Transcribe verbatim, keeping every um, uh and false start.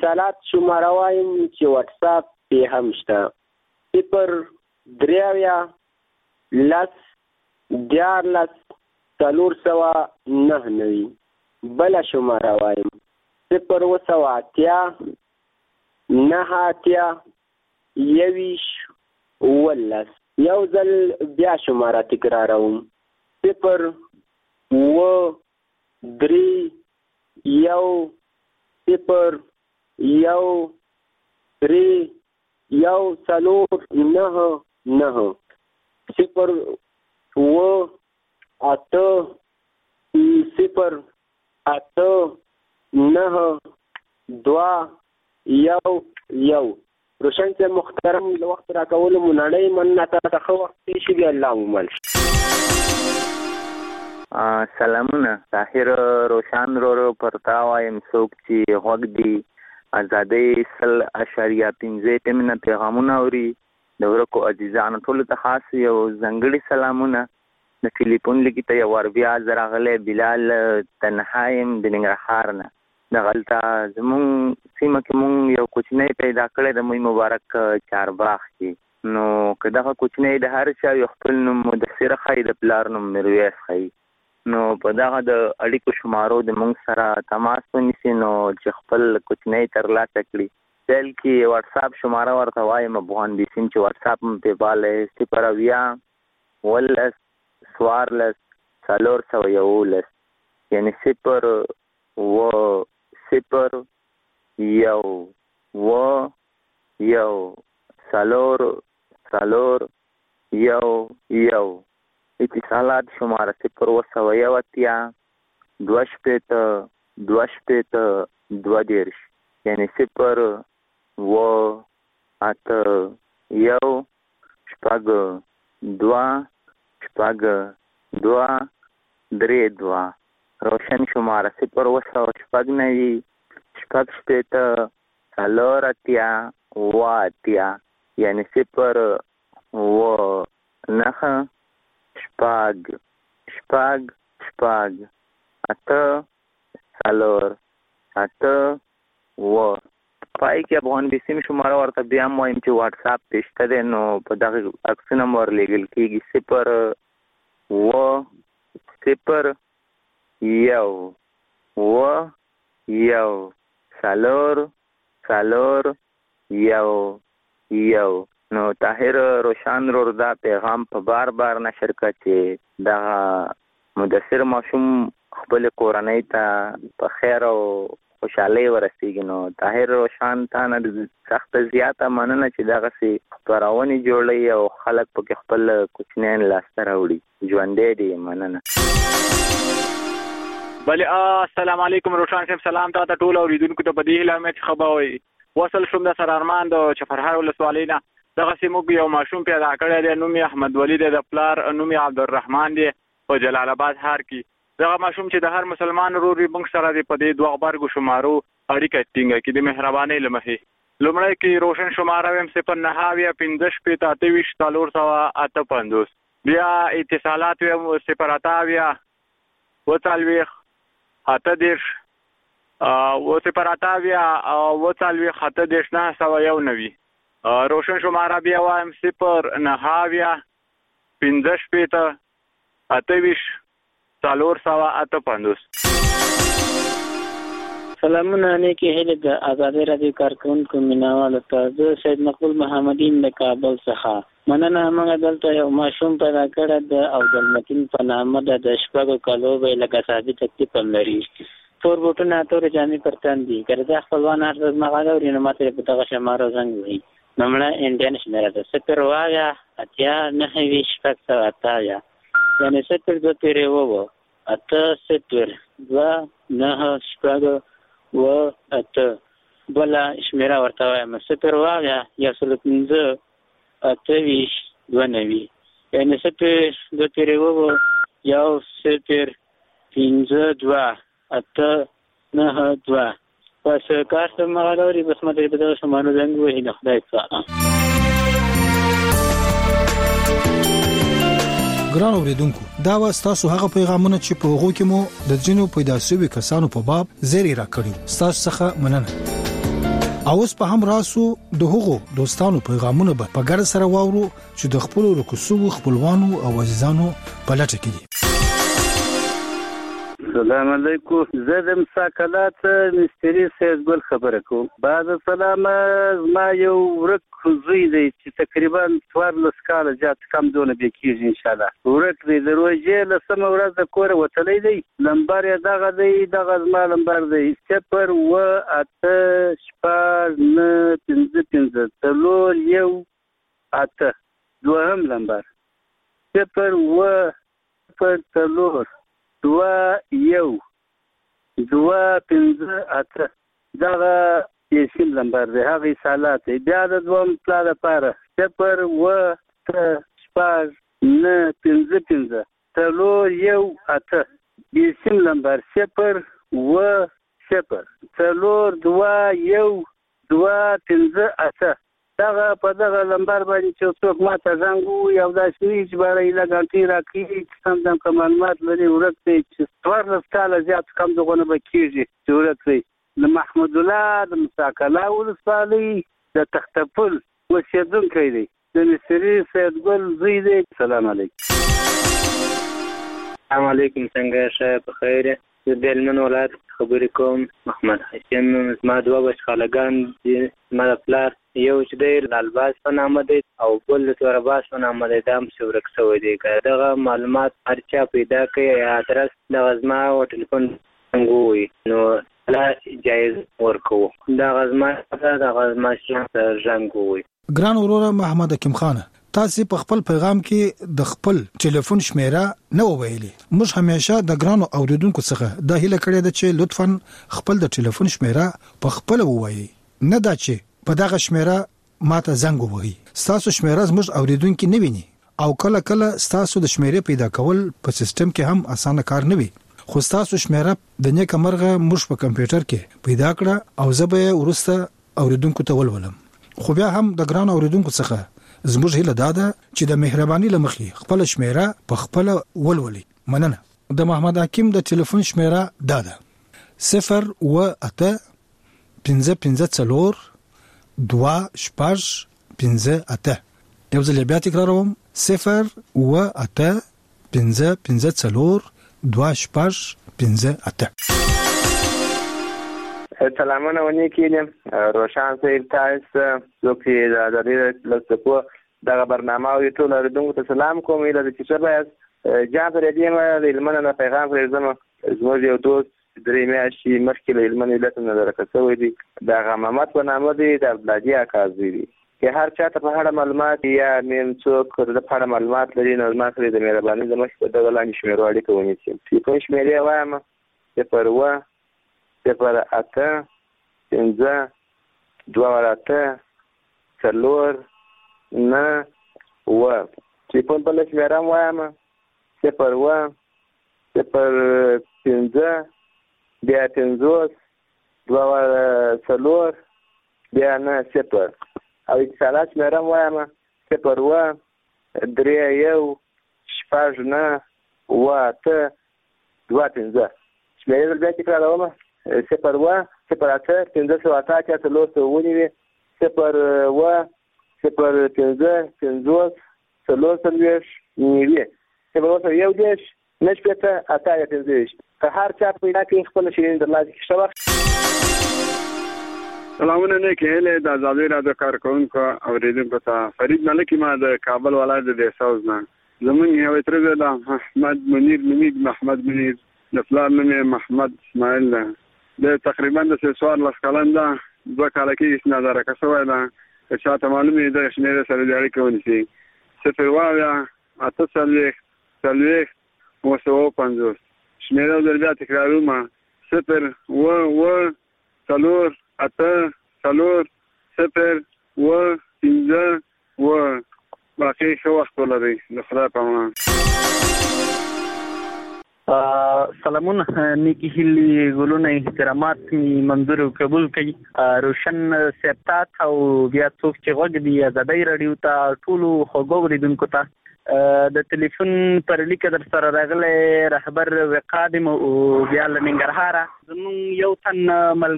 اتصالات شماره وایم چې واتس اپ پې هم شته. صفر درې اویا لس دیارلس څلور سوه نهه نوي. بله شماره وایم صفر اووه سوه اتیا نهه اتیا یوویشت اوولس. یو ځل بیا شماره تکراروم صفر اووه درې یو صفر یو درې یو څلور نهه نهه. صفر اووه اته صفر اته نهه دوه یو یو. روشن صاحب محترم د وخت راکولو مو نړۍ مننه. تا ته ښه وخت تېر شي. بیا الله ومل. سلامونه. طاهر روشن ورو پر تا وایم څوک چې غوږ دي ازادۍ سل اشاریه پنځه ټیمونه پیغامونه اوري. د ورکو عزیزانو ټولو ته خاص یو ځانګړي سلامونه. د ټلیفون لیکي ته یو وار بیا زه راغلی بلال تنها یم د ننګرهار نه. دغلته زمونږ سیمه کې مونږ یو کوچنی پیدا کړی د موی مبارک چارباغ کې. نو که دغه کوچنی د هر چا یو خپل نوم مدثر ښایي د پلار نوم میرویس ښایي. نو په دغه د اړیکو شمارو د مونږ سره تماس ونیسي نو چې خپل کوچنی ترلاسه کړي. پیل کې واتساپ شماره ورته وایم افغان بي سیم چې واتساپ م پې بالی صفر اویا اوولس څوارلس څلور سوه یولس. یعنې صفر اووه صفر یو اووه یو څلور څلور یو یو. اتصالات شماره صفر اووه سوه یو اتیا دوه شپېته دوه شپېته دوه دېرش. یعنې صفر اووه اته یو شپږ دوه شپږ دوه درې دوه. روشن شماره صفر اووه سوه شپږ نوي شپږ شپېته څلور اتیا اووه اتیا. یعنې صفر اووه نهه شپږ شپږ شپږ اته څلور اته اووه. پای کې افغان بي سیم شماره ورته بیا هم وایم چې واتساپ پې شته دی نو په دغه عکسونه م ورلېږل کېږي. صفر اووه صفر یو اووه یو څلور څلور یو یو. نو طاهر روشن ورور دا پیغام په بار بار نشر کړه چې دغه مدثر ماشوم خپل کورنۍ ته په خیر او خوشحالۍ ورسېږي. نو طاهر روشن تا نه سخته زیاته مننه چې دغسې خپرونې جوړوي او خلک پکې خپل کوچنیان لاسته راوړي. ژوندی دی. مننه. بله السلام علیکم روشن صاحب. سلام تا ته ټول اورېدونکو ته په دې هیله امید ښه به وایي. وصل شوم د سر ارمان د چپرهار ولسوالۍ نه. دغسې موږ یو ماشوم پیدا کړی دی. نوم یې احمد ولي دی. د پلار نوم یې عبدالرحمن دی په جلال آباد ښار کې. دغه ماشوم چې د هر مسلمان ورور یې موږ سره دی په دې دوه غبرګو شمارو اړیکه ټینګه کړي د مهربانۍ له مخې. لومړی کې روشن شماره ویم صفر نهه اویا پنځه شپېته اته ویشت څلور سوه اته پنځوس. بیا اتصالات ویم صفر اته اویا اووه څلوېښت اته دېرش صفر اته اویا اووه څلوېښت اته دېرش نهه سوه یو نوي. روشن شماره بیا وایم صفر نهه اویا پنځه شپېته اته ویشت څلور سوه اته پنځوس. سلامونه نیکې هیلې د ازادۍ راډیو کارکوونکو مینهوالو ته. زه سید مقبول محمدین د کابل څخه. مننه. موږ دلته یو ماشوم پیدا کړی د عبدالمتین په نامه ده. د شپږو کالو به یې لکه ثابت تکلیف هم لري. تور بوټونه تورې جامې پر تن دي. که رضا خپلوان هر ورځ مغاله اوري نو ما ته په دغه شمارو زنګ وهي. نمړه انډین شمېره ده صفر اوه اویا اتیا نهه ویشت شپږ سوه اته اویا. یعنې صفر دوه پېرې اووه اته صفر دوه نهه شپږ اووه اته. بله شمېره ورته وایم صفر اوه اویا یو سلو پنځه اته ویشت دوه نوي. یعنې صفر دوه پېرې اووه یو صفر پنځه دوه اته نهه دوه. بس کار ته مغاله اوري بس ما ته په دغه شمارو زنګ وهي. د خدای څخه. ګران اوریدونکو دا و ستاسو هغه پیغامونه چې په هغو کې مو د ځینو پیدا شوي کسانو په باب زیری راکړی. ستاسو څخه مننه. او اوس په هم راسو د هغو دوستانو پیغامونه به په ګډه سره واورو چې د خپل رکوسو خپلوانو او عزیزانو په لټه کې دي. السلام علیکم. زه د مساکلات مستری سید ګل خبره کوم. بعد سلام ما یو ورک زوی دی چې تقریبا څوارلس کاله زیات کم دونه به کېږي ان شاء الله. ورک دی د روزې له سمه ورځ د کوره وتلی دی. نمبر یې دغه دی، دغه زما نمبر دی صفر اوه اته شپږ نه پنځه پنځه څلور یو اته. دوهم نمبر صفر اوه صفر څلور دوه یو دوه پنځه اته. دغه یې سیم نمبر دی، هغه اتصالات دی. بیا د دوهم پلا دپاره صفر اوه اته شپږ نه پنځه پنځه څلور یو اته. یې سیم نمبر صفر اوه صفر څلور دوه یو دوه پنځه اته. دغه په دغه نمبر باندې چې څوک ماته زنګ ووهي او داسې وي چې باره ایله ګنټې راکړي چې سم دم که معلومات لري ورک دی چې څوارلس کاله زیات کم دغونه به کېږي چې ورک دی. د محمود الله د مساکلا ولسوالۍ د تختپل اوسېدونکی دی، د مستري سید ګل زوی دی. سلام علیکم. السلام علیکم. څنګه ښه په خیر یې؟ زه د هلمند ولایت خبرې کوم. محمد حسین زما دوه بچ خالګان دي. زما د پلار یو چې دی لالباس په نامه دی او بل د تورباس په نامه دی. دا هم چې ورک شوی دی. که دغه معلومات هر چا پیدا کوي یا ادرس دغه زما او ټلیفون څنګه ووایي نو لا جایز ورکوو. دغه زما دغه زما شیان ته زنګ ووایي. ګران وروره محمد حکیم خانه، تاسو په خپل پیغام کې د خپل ټلیفون شمیره نه وویلي. موږ همیشه د ګرانو اوریدونکو څخه د هیله کړې ده چې لطفاً خپل د ټلیفون شمیره په خپل ووایي، نه دا چې په دغه شمیره ماته زنګ ووهي. ستاسو شمیره زموږ اوریدونکو نه ویني او کله کله ستاسو د شمیرې پیدا کول په سیستم کې هم اسانه کار نه وي. خو ستاسو شمیره د نیکه مرغه موږ په کمپیوټر کې پیدا کړه او زه به ورسته اوریدونکو ته ولولم. خو بیا هم د ګران اوریدونکو څخه زموږ هیله دا ده چې د مهرباني لمخې خپل شمیره په خپل ولولي. مننه. د محمد حکیم د ټلیفون شمیره دا ده صفر اوه اته پنځه پنځه څلور دوه شپږ پنځه اته. یو ځل بیا تکراروم صفر اوه اته پنځه پنځه څلور دوه شپږ پنځه اته. سلامونه ونی کېدم. روشان صاحب تاسو څوک چې د ادارې لسکو دغه برنامه او ټول اوریدونکو ته سلام کوم. ایله چې څه باید جان پر دې ما د هلمند نه پیغام پرېږدم. زموږ یو دوست درې میاشتې مخکې له هلمند ولایت نه درکه شوی دی. د هغه محمد په نامه دی، د عبدالهادي اکا زوی دی. که هر چا ته په اړه معلومات یا میم څوک د په اړه معلومات لري نو زما سره د مهربانۍ د مخې په دغه لاندې شمیرو اړیکه ونیسي. ټلیفون شمیرې وایم صفر اوه صفر اته پنځه دوه اته څلور نه اوه. ټلیفون بله شمیره هم وایم صفر اوه صفر پنځه بیا پنځوس دوه څلور بیا نه صفر. او اتصالات شمیره هم وایم صفر اوه درې یو شپږ نه اوه اته دوه پنځه. شمیرې بل بیا تکراروم صفر اوه صفر اته پنځه سوه اته اتیا څلور سوه ونیوي. صفر اوه صفر پنځه پنځوس څلور څلوېښت نوي. صفر اوه سوه یو دېرش نه شپېته اته اتیا پنځه ویشت. که هر چا پیدا کړي خپله شیرین درلاسه کړي. ښه وخت. سلامونه نیکې هیلې د ازادۍ راډیو کارکوونکو اورېدونکو ته. فرید ملک ما د کابل ولایت د دهسوز نه. زمونږ یو تره ده محمد منیر نومیږي، محمد منیر. د پلار نوم یې محمد اسماعیل ده. د تقریبا د څوارلس کلن ده، دوه کاله کېږي چې نادرکه شوی ده. که چاته معلوم وي دغه شمېرې سره د اړیکه ونیسي. صفر اوه اویا اته څلوېښت څلوېښت اوه سوه پنځوس. شمېره یو ځل بیا تکراروم صفر اوه اوه څلور اته څلور صفر اوه پنځه اوه. باقي ښه وخت ولرئ. د خدای په امان. سلامونه نیکی هیلی ګلونه احترامات می منظور او قبول کړي. روشن سپتات او بیا څوک چې غوږ دی ازادۍ راډیو ته ټولو خوږو اوریدونکو ته د ټلیفون پر لیکه در سره راغلی رهبر وقادم او بیا له ننګرهاره زموږ یو تن مل